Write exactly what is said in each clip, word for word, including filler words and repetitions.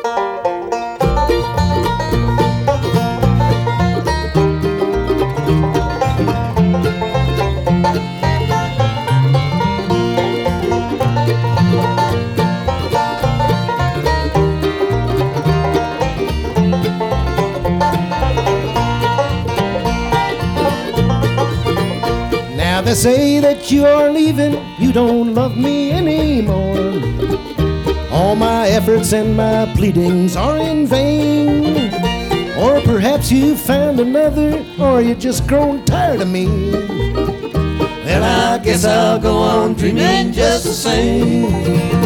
They say that you are leaving, you don't love me anymore. All my efforts and my pleadings are in vain. Or perhaps you found another, or you just grown tired of me. Well, I guess I'll go on dreaming just the same.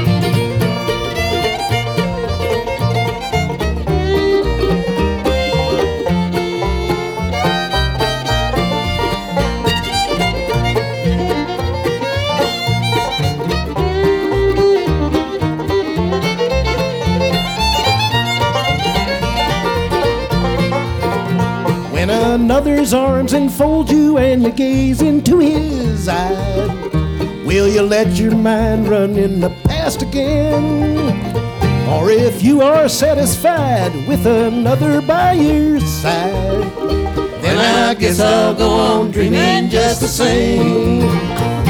When another's arms enfold you and you gaze into his eyes, will you let your mind run in the past again? Or if you are satisfied with another by your side, then I guess I'll go on dreaming just the same.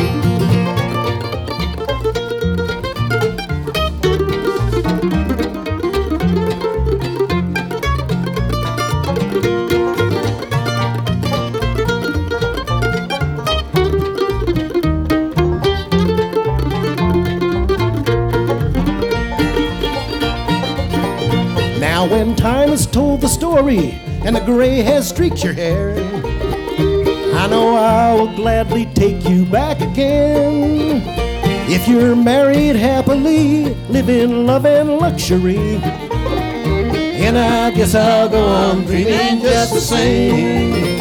Now when time has told the story and the gray has streaked your hair, I know I will gladly take you back again. If you're married happily, live in love and luxury, and I guess I'll go on dreaming just the same.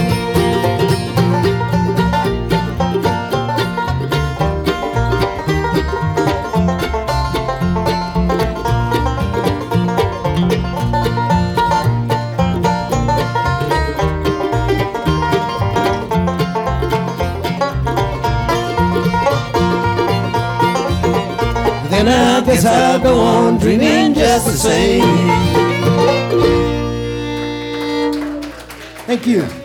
And I guess I'll go on dreaming just the same. Thank you.